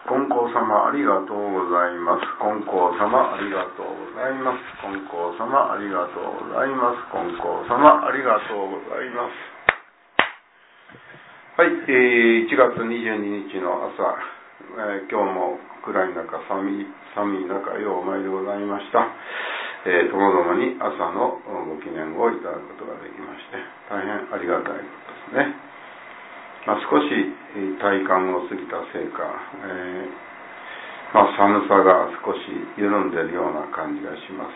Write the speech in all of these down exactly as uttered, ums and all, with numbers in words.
金光様ありがとうございます。金光様ありがとうございます。金光様ありがとうございます。金光様ありがとうございます。はい、えー、いちがつにじゅうににちの朝、えー、今日も暗い中、寒い寒い中、ようお参りでございました。えー、ともどもに朝のご記念をいただくことができまして、大変ありがたいことですね。まあ、少し体感を過ぎたせいか、えーまあ、寒さが少し緩んでいるような感じがします。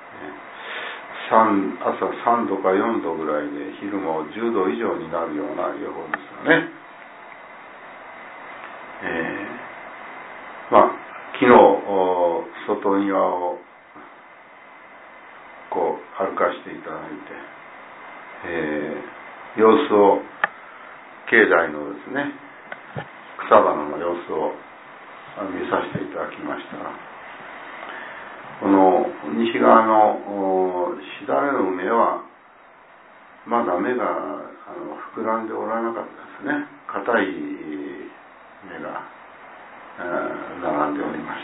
朝さんどかよんどぐらいで昼もじゅうど以上になるような予報ですよね。えー、まあ昨日外庭をこう歩かせていただいて、えー、様子を境内のですね草花の様子を見させていただきましたが、この西側のしだれの梅はまだ芽があの膨らんでおらなかったですね。硬い芽が、えー、並んでおりました。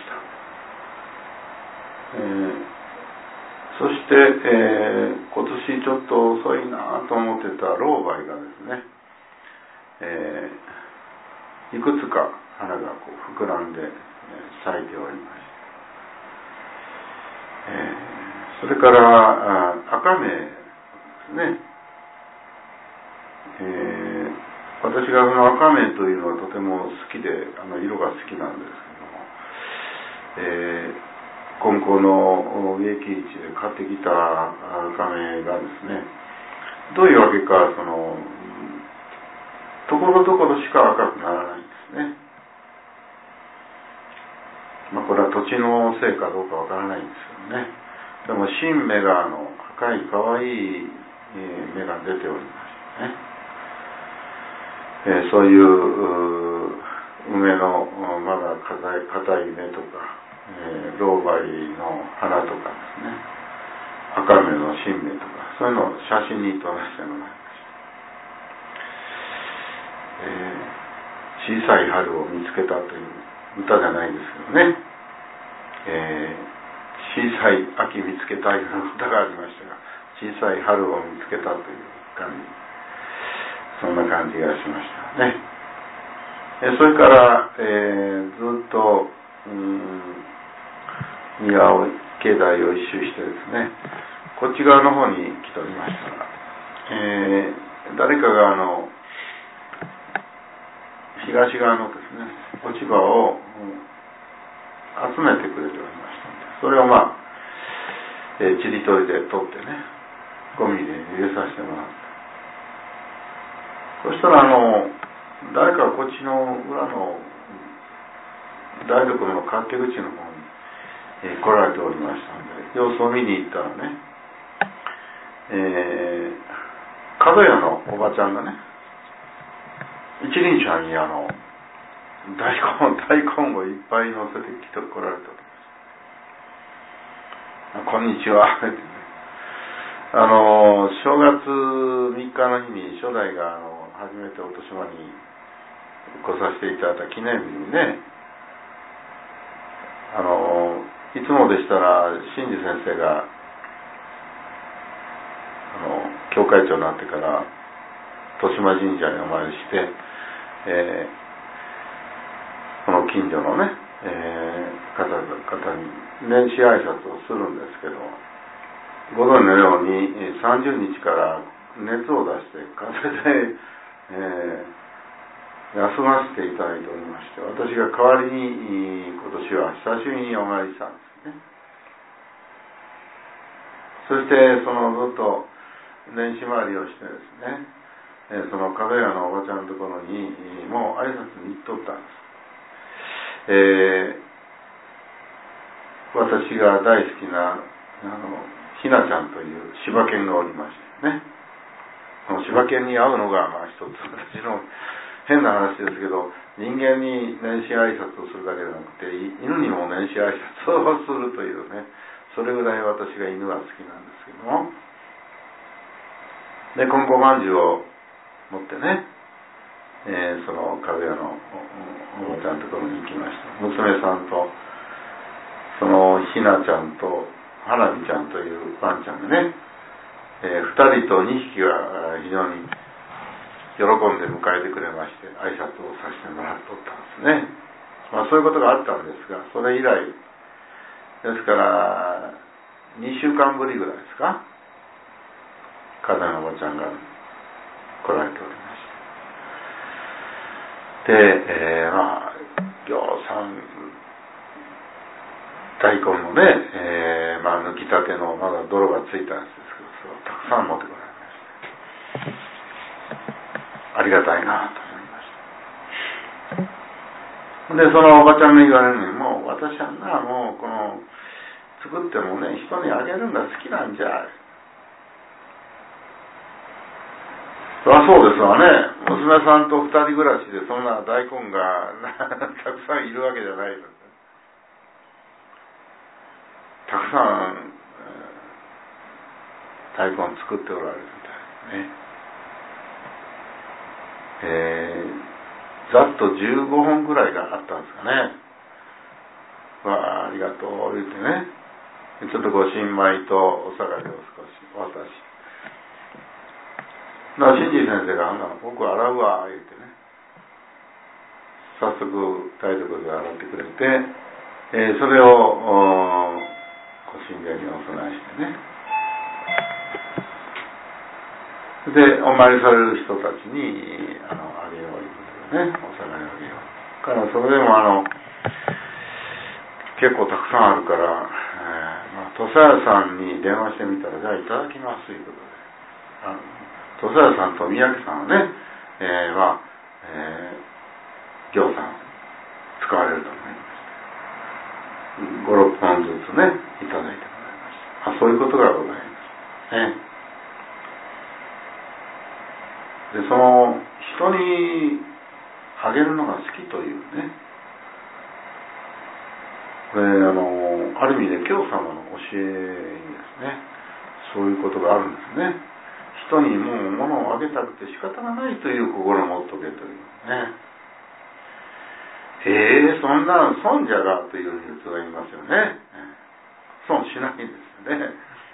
えー、そして、えー、今年ちょっと遅いなと思ってたロウバイがですね、えー、いくつか花がこう膨らんで、えー、咲いておりました。えー、それから赤芽ですね、えー、私がその赤芽というのはとても好きで、あの色が好きなんですけども、えー、金光の植木市で買ってきた赤芽がですね、どういうわけかそのところどころしか赤くならないんですね。まあこれは土地のせいかどうかわからないんですけどね。でも新芽があの赤い可愛い芽が出ておりましたね。えー、そういう梅のまだ硬い硬い芽とか、えー、ロウバイの花とかですね、赤芽の新芽とか、そういうのを写真に撮らせてもらいました。えー、小さい春を見つけたという歌じゃないですけどね、えー、小さい秋見つけたいの歌がありましたが、小さい春を見つけたという感じ、そんな感じがしましたね。えー、それから、えー、ずっとうーん庭を境内を一周してですね、こっち側の方に来ておりましたが、えー、誰かがあの東側のですね落ち葉を集めてくれておりましたので、それをまあ、えー、ちりとりで取ってね、ゴミで入れさせてもらった。そしたらあの誰かこっちの裏の台所の勝手口の方に、えー、来られておりましたので、様子を見に行ったらね、えー、角屋のおばちゃんがね、一輪車にあの大根大根をいっぱい乗せてきて来られたと。こんにちは。あの正月みっかの日に初代があの初めて落島に来させていただいた記念日にね、あのいつもでしたら新次先生があの教会長になってから豊島神社にお参りして、えー、この近所のね、えー、方々に年始挨拶をするんですけど、ご存知のようにさんじゅうにちから熱を出して風邪で、えー、休ませていただいておりまして、私が代わりに今年は久しぶりにお参りしたんですね。そしてそのずっと年始回りをしてですね、その角屋のおばちゃんのところにもう挨拶に行っとったんです。えー、私が大好きなあのひなちゃんという柴犬がおりましてね、この柴犬に会うのがまあ一つ私の変な話ですけど、人間に年始挨拶をするだけでなくて犬にも年始挨拶をするというね、それぐらい私が犬が好きなんですけども、で金光まんじゅうを持ってね、 えー、その壁屋のおばちゃんのところに行きました。娘さんとそのひなちゃんと花火ちゃんというワンちゃんがね、えー、ふたりとにひきが非常に喜んで迎えてくれまして、挨拶をさせてもらっとったんですね。まあ、そういうことがあったんですが、それ以来ですからにしゅうかんぶりぐらいですか、風のおばちゃんが来られておりまして、で、えー、まあぎょうさん大根のね、えー、まあ抜きたてのまだ泥がついたやつですけど、それをたくさん持ってこられまして、ありがたいなと思いました。で、そのおばちゃんが言われるのに、もう私はな、もうこの作ってもね、人にあげるのが好きなんじゃ。そりゃそうですわね。娘さんと二人暮らしでそんな大根がたくさんいるわけじゃないです。たくさん、えー、大根作っておられるみたいですね。えー、ざっとじゅうごほんぐらいがあったんですかね。わあ、ありがとう言ってね、ちょっとご新米とお下がりを少し渡し、な新次先生があんな僕洗うわ言ってね、早速台所で洗ってくれて、えー、それをご神殿にお供えしてね、でお参りされる人たちにあのあげよういうことでね、お下がりをあげようから、それでもあの結構たくさんあるから、えーまあ、土佐屋さんに電話してみたら、じゃあいただきますということで、あの土佐屋さんと三宅さんはね、えー、まあ、えー、ぎょうさん使われると思います。ご、ろっぽんずつね、いただいてもらいました。あ、そういうことがございますね。で、その人にあげるのが好きというね、これあのある意味で教様の教えにですね、そういうことがあるんですね。人にもう物をあげたくて仕方がないという心を持っとけというね。ええー、そんな損じゃがというふうに普通は言いますよね。損しないんですよね。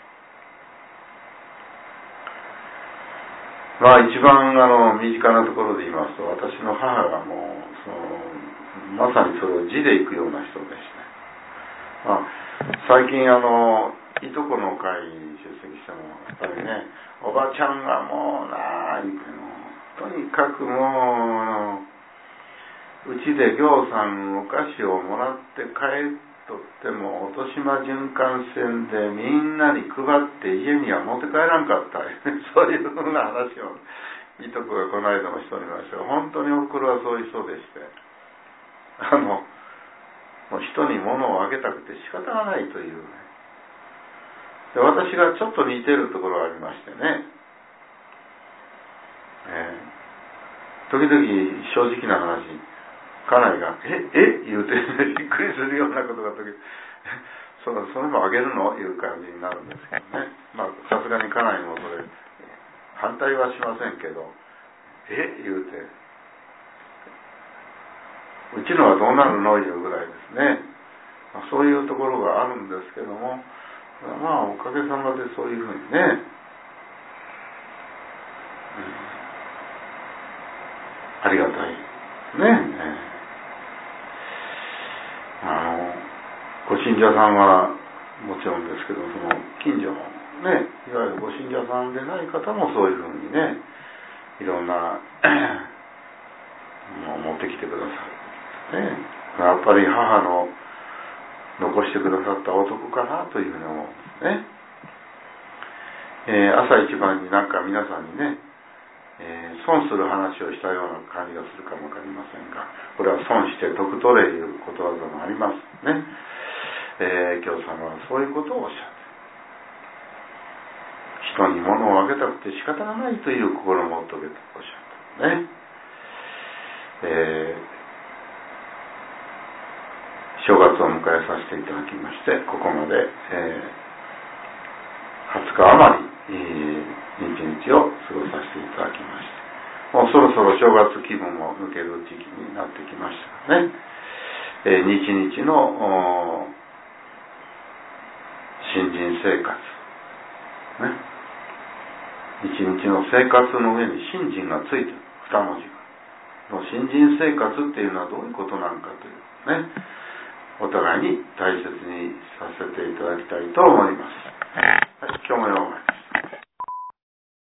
まあ一番あの身近なところで言いますと、私の母がもうそのまさにそれを字で行くような人でして、まあ、最近あのいとこの会に出席してもやっぱりね、おばちゃんがもうなあ言ってのとにかくもううちでぎょうさんお菓子をもらって帰っとっても落島循環線でみんなに配って家には持って帰らんかったそういうふうな話をいとこがこの間もしておりましたが、本当におふくろはそういう人でして、あのもう人に物をあげたくて仕方がないというね。で、私がちょっと似てるところがありましてね、えー、時々正直な話、家内がええ言うて、ね、びっくりするようなことが時そのそれもあげるのいう感じになるんですけどね。まあさすがに家内もそれ反対はしませんけど、え言うて、うちのはどうなるのいうぐらいですね。まあ、そういうところがあるんですけども、まあおかげさまでそういうふうにね、うん、ありがたいですね。ね、あのご信者さんはもちろんですけど、その近所のね、いわゆるご信者さんでない方もそういうふうにね、いろんなものを持ってきてくださる、ね、やっぱり母の残してくださった男かなというふうに思うんですね。えー、朝一番になんか皆さんにね、えー、損する話をしたような感じがするかもわかりませんが、これは損して得取れいうことわざもありますね。えー、教様はそういうことをおっしゃって、人に物をあげたくて仕方がないという心を持っとけとおっしゃったね。えー、正月を迎えさせていただきまして、ここまで、えー、はつか余り、えー、日々を過ごさせていただきました。 もうそろそろ正月気分も抜ける時期になってきましたね。えー、日々の新人生活、ね、日々の生活の上に新人がついてる二文字が、新人生活っていうのはどういうことなのかというね、お互いに大切にさせていただきたいと思います。はい、今日もよう